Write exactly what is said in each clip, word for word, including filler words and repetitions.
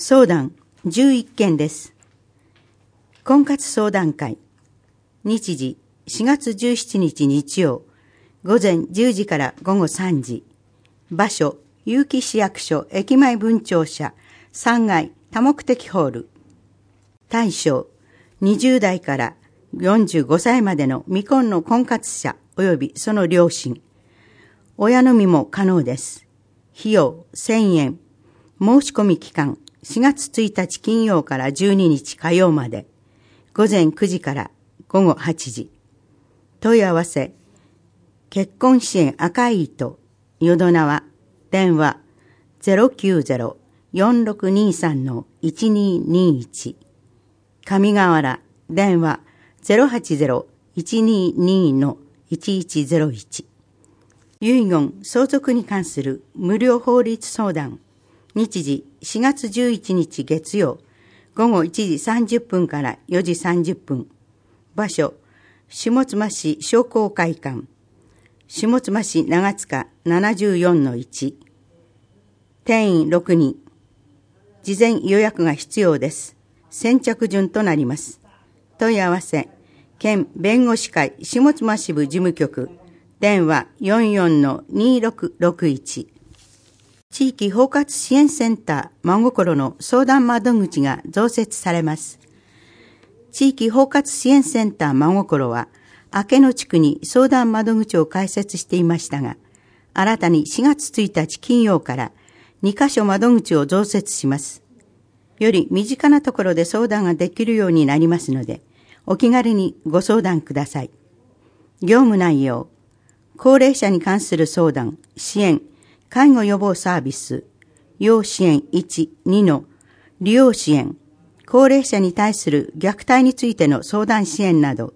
相談じゅういっけんです。婚活相談会。日時しがつじゅうしちにち日曜、午前じゅうじから午後さんじ。場所、結城市役所駅前分庁舎さんがい多目的ホール。対象、にじゅうだいからよんじゅうごさいまでの未婚の婚活者及びその両親。親のみも可能です。費用せんえん。申し込み期間しがつついたち金曜からじゅうににち火曜まで。午前くじから午後はちじ。問い合わせ、結婚支援赤い糸、淀縄、電話 ゼロきゅうゼロ よんろくにさん いちににいち。上河原、電話 ゼロはちゼロ いちにに いちいちゼロいち。遺言、相続に関する無料法律相談。日時しがつじゅういちにち月曜、午後いちじさんじゅっぷんからよじさんじゅっぷん。場所、下妻市商工会館。下妻市長塚 ななじゅうよんのいち。定員ろくにん。事前予約が必要です。先着順となります。問い合わせ、県弁護士会下妻支部事務局。電話 よんよんのにろくろくいち。地域包括支援センター真心の相談窓口が増設されます。地域包括支援センター真心は、明野地区に相談窓口を開設していましたが、新たにしがつついたち金曜からにかしょ窓口を増設します。より身近なところで相談ができるようになりますので、お気軽にご相談ください。業務内容、高齢者に関する相談、支援、介護予防サービス、要支援いち、にの利用支援、高齢者に対する虐待についての相談支援など、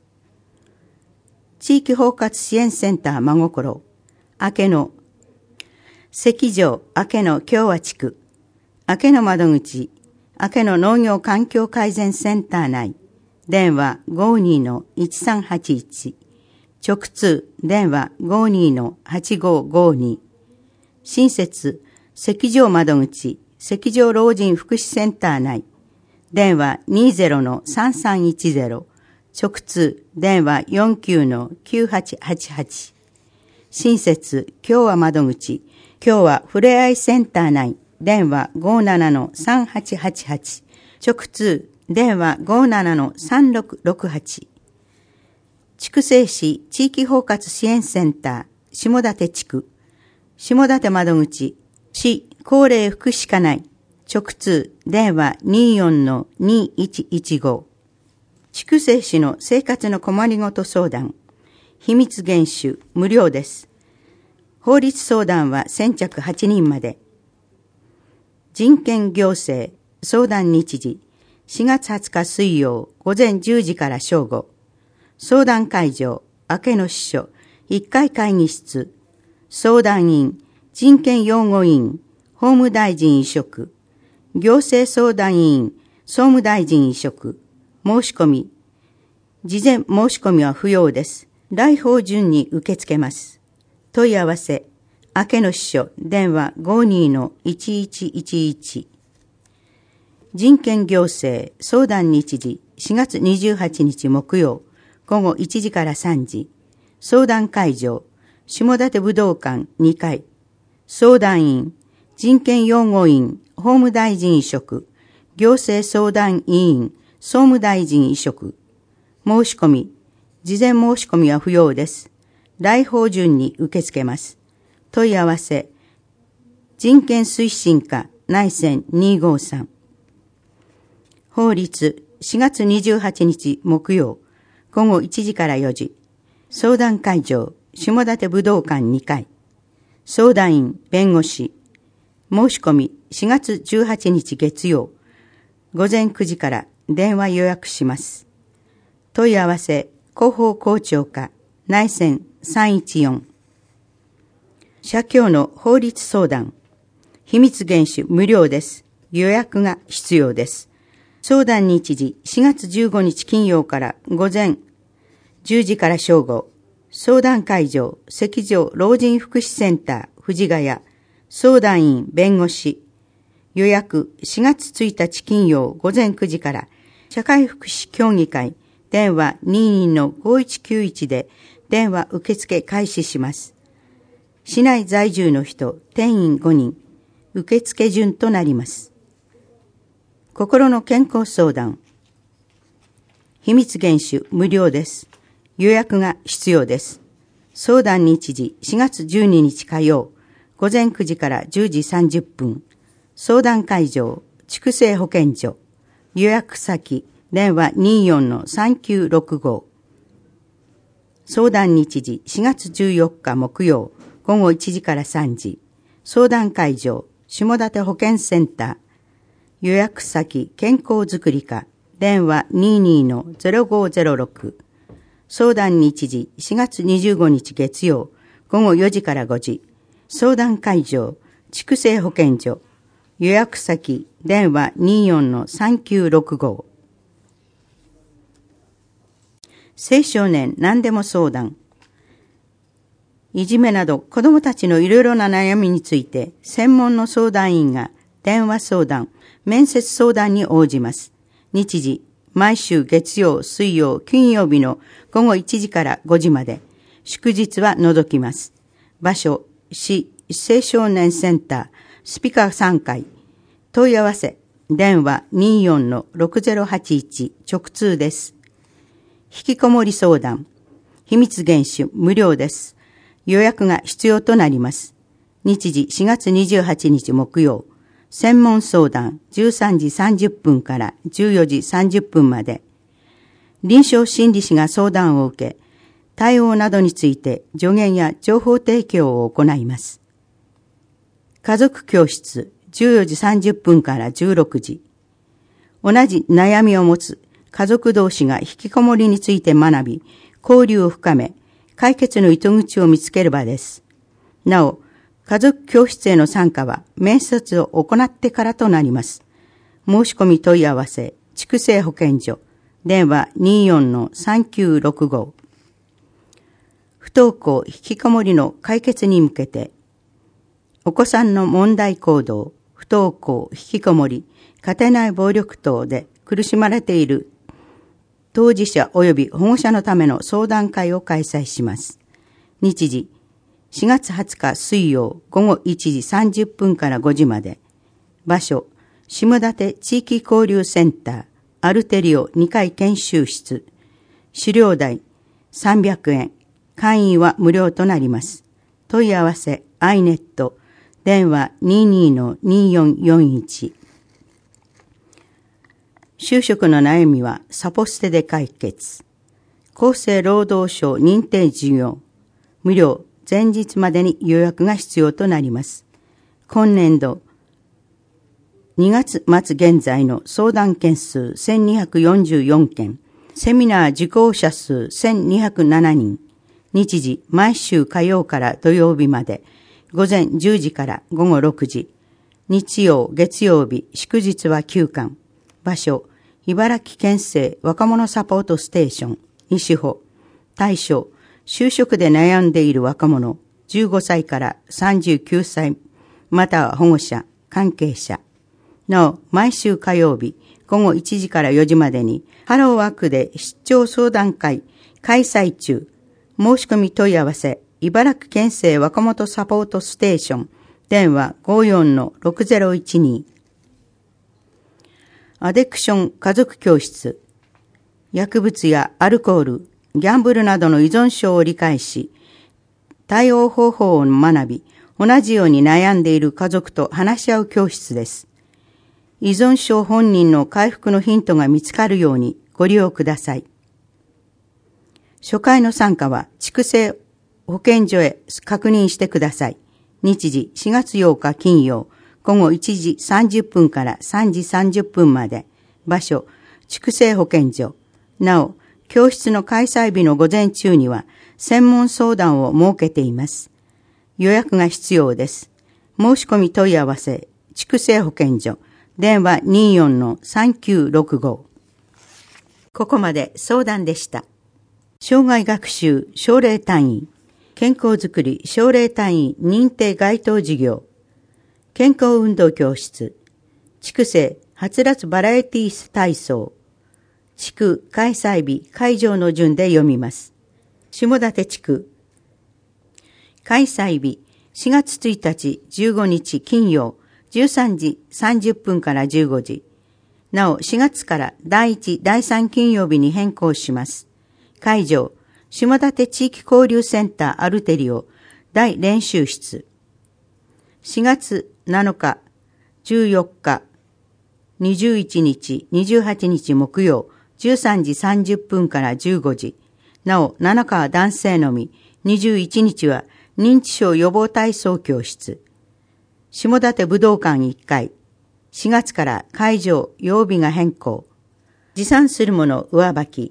地域包括支援センター真心、明野、関城明野共和地区、明野窓口、明野農業環境改善センター内、電話 ごじゅうにのいちさんはちいち、直通電話 ごじゅうにのはちごごに。新設関城窓口関城老人福祉センター内電話 にじゅうのさんさんいちゼロ。直通電話 よんきゅうのきゅうはちはちはち。新設共和窓口共和ふれあいセンター内電話 ごじゅうななのさんはちはちはち。直通電話 ごじゅうななのさんろくろくはち。筑西市地域包括支援センター下館地区下館窓口市高齢福祉課内直通電話 にじゅうよんのにいちいちご。筑西市の生活の困りごと相談秘密厳守無料です。法律相談は先着はちにんまで。人権行政相談日時しがつはつか水曜午前じゅうじから正午。相談会場明野支所いっかい会議室。相談員、人権擁護員、法務大臣委嘱、行政相談委員、総務大臣委嘱、申し込み。事前申し込みは不要です。来訪順に受け付けます。問い合わせ、明野支所、電話 ごじゅうにのいちいちいちいち。人権行政、相談日時、しがつにじゅうはちにち木曜、午後いちじからさんじ。相談会場、下館武道館にかい。相談員、人権擁護員、法務大臣委嘱、行政相談委員、総務大臣委嘱。申し込み、事前申し込みは不要です。来訪順に受け付けます。問い合わせ、人権推進課内線にごさん。法律、しがつにじゅうはちにち木曜、午後いちじからよじ。相談会場、下館武道館にかい。相談員、弁護士。申し込みしがつじゅうはちにち月曜。午前くじから電話予約します。問い合わせ、広報校長課、内線さんいちよん。社協の法律相談。秘密厳守無料です。予約が必要です。相談日時しがつじゅうごにち金曜から午前じゅうじから正午。相談会場、関城老人福祉センター、藤ヶ谷。相談員、弁護士。 予約しがつついたち金曜午前くじから社会福祉協議会電話 にーにーのごいちきゅういち で電話受付開始します。市内在住の人、定員ごにん、受付順となります。心の健康相談。秘密厳守無料です。予約が必要です。相談日時しがつじゅうににち火曜、午前くじからじゅうじさんじゅっぷん。相談会場、畜生保健所。予約先、電話 にーよんのさんきゅうろくご。相談日時しがつじゅうよっか木曜、午後いちじからさんじ。相談会場、下館保健センター。予約先、健康づくり課。電話 にーにーのゼロごゼロろく。相談日時しがつにじゅうごにち月曜、午後よじからごじ。相談会場、畜生保健所。予約先、電話 にーよんのさんきゅうろくご。青少年何でも相談。いじめなど子どもたちのいろいろな悩みについて専門の相談員が電話相談、面接相談に応じます。日時、毎週月曜、水曜、金曜日の午後いちじからごじまで。祝日は除きます。場所、市青少年センター、スピカさんかい。問い合わせ、電話 にーよんのろくゼロはちいち 直通です。引きこもり相談。秘密厳守無料です。予約が必要となります。日時しがつにじゅうはちにち木曜。専門相談じゅうさんじさんじゅっぷんからじゅうよじさんじゅっぷんまで。臨床心理士が相談を受け、対応などについて助言や情報提供を行います。家族教室じゅうよじさんじゅっぷんからじゅうろくじ。同じ悩みを持つ家族同士が引きこもりについて学び、交流を深め、解決の糸口を見つける場です。なお、家族教室への参加は面接を行ってからとなります。申し込み問い合わせ、畜生保健所、電話 にーよんのさんきゅうろくご。不登校引きこもりの解決に向けて、お子さんの問題行動、不登校、引きこもり、家庭内暴力等で苦しまれている当事者及び保護者のための相談会を開催します。日時、しがつはつか水曜午後いちじさんじゅっぷんからごじまで。場所、下館地域交流センター、アルテリオにかい研修室。資料代さんびゃくえん。会員は無料となります。問い合わせ、アイネット、電話 にーにーのにーよんよんいち。就職の悩みはサポステで解決。厚生労働省認定事業。無料、前日までに予約が必要となります。今年度、にがつまつ現在の相談件数せんにひゃくよんじゅうよんけん、セミナー受講者数せんにひゃくななにん、日時、毎週火曜から土曜日まで、午前じゅうじから午後ろくじ、日曜、月曜日、祝日は休館。場所、茨城県政若者サポートステーション、西穂。対象、就職で悩んでいる若者、じゅうごさいからさんじゅうきゅうさい、または保護者、関係者。なお、毎週火曜日、午後いちじからよじまでに、ハローワークで出張相談会開催中。申し込み問い合わせ、茨城県政若者サポートステーション、電話 ごーよんのろくゼロいちに。アディクション家族教室。薬物やアルコール、ギャンブルなどの依存症を理解し、対応方法を学び、同じように悩んでいる家族と話し合う教室です。依存症本人の回復のヒントが見つかるようにご利用ください。初回の参加は畜生保健所へ確認してください。日時しがつようか金曜、午後いちじさんじゅっぷんからさんじさんじゅっぷんまで。場所、畜生保健所。なお、教室の開催日の午前中には専門相談を設けています。予約が必要です。申し込み問い合わせ、畜生保健所、電話 にーよんのさんきゅうろくご。ここまで相談でした。障害学習奨励単位、健康づくり奨励単位認定該当事業、健康運動教室、 地区生はつらつバラエティ体操。地区開催日会場の順で読みます。下館地区。開催日しがつついたちじゅうごにち金曜じゅうさんじさんじゅっぷんからじゅうごじ。なおしがつからだいいち、だいさん金曜日に変更します。会場、下館地域交流センターアルテリオ大練習室。しがつなのか、じゅうよっか、にじゅういちにち、にじゅうはちにち木曜、じゅうさんじさんじゅっぷんからじゅうごじ。なおなのかは男性のみ、にじゅういちにちは認知症予防体操教室。下館武道館いっかい。しがつから会場、曜日が変更。持参するもの上履き。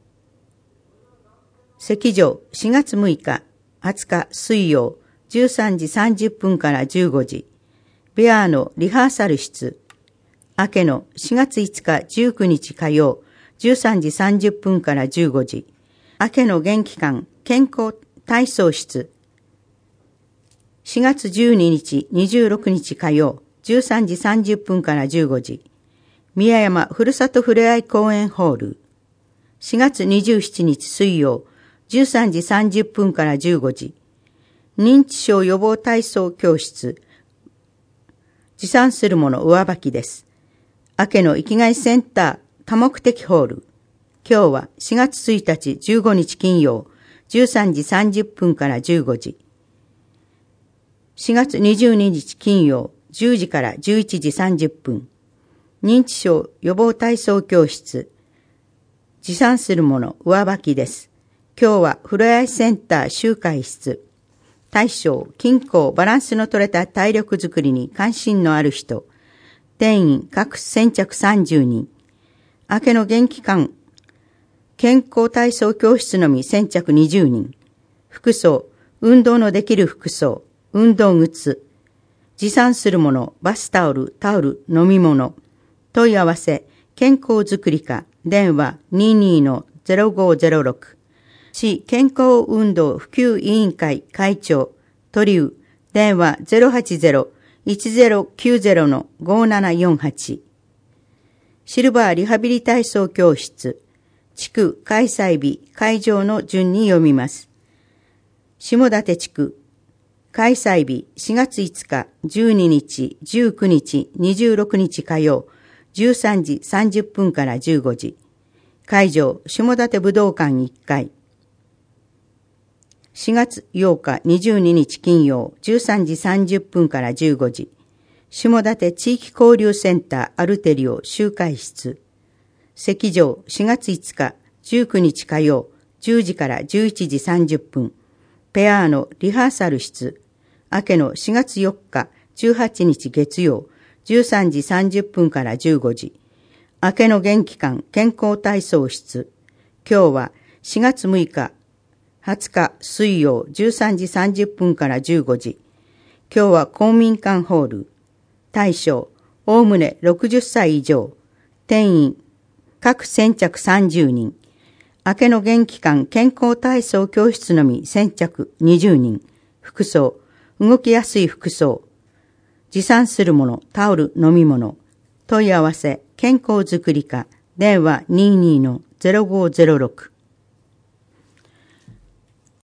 席上しがつむいか、はつか水曜、じゅうさんじさんじゅっぷんからじゅうごじ。ベアーのリハーサル室。明けのしがついつかじゅうくにち火曜、じゅうさんじさんじゅっぷんからじゅうごじ。明けの元気館健康体操室。しがつじゅうににち、にじゅうろくにち火曜、じゅうさんじさんじゅっぷんからじゅうごじ。宮山ふるさとふれあい公園ホール。しがつにじゅうしちにち水曜、じゅうさんじさんじゅっぷんからじゅうごじ。認知症予防体操教室。持参するもの上履きです。明けの生きがいセンター多目的ホール。今日はしがつついたちじゅうごにち金曜、じゅうさんじさんじゅっぷんからじゅうごじ。しがつにじゅうににち金曜、じゅうじからじゅういちじさんじゅっぷん。認知症予防体操教室。持参するもの上履きです。今日はふれあいセンター集会室。大将、均衡、バランスの取れた体力づくりに関心のある人。定員各先着さんじゅうにん。明けの元気館健康体操教室のみ先着にじゅうにん。服装、運動のできる服装、運動靴。持参するもの、バスタオル、タオル、飲み物。問い合わせ、健康づくり課、電話 にじゅうにのゼロごゼロろく。市健康運動普及委員会会長、鳥生、電話 ゼロはちゼロ いちゼロきゅうゼロのごななよんはち。シルバーリハビリ体操教室。地区開催日会場の順に読みます。下館地区開催日しがついつか、じゅうににち、じゅうくにち、にじゅうろくにち火曜、じゅうさんじさんじゅっぷんからじゅうごじ。会場下館武道館いっかい。しがつようか、にじゅうににち金曜、じゅうさんじさんじゅっぷんからじゅうごじ。下館地域交流センターアルテリオ集会室。席上しがついつか、じゅうくにち火曜、じゅうじからじゅういちじさんじゅっぷん。ペアーのリハーサル室。明けのしがつよっか、じゅうはちにち月曜、じゅうさんじさんじゅっぷんからじゅうごじ。明けの元気館健康体操室。今日はしがつむいか、はつか水曜、じゅうさんじさんじゅっぷんからじゅうごじ。今日は公民館ホール。対象、おおむねろくじゅっさい以上。定員、各先着さんじゅうにん。明けの元気館健康体操教室のみ先着にじゅうにん。服装、動きやすい服装。持参するもの、タオル、飲み物。問い合わせ、健康づくり課、電話 にじゅうにのゼロごゼロろく。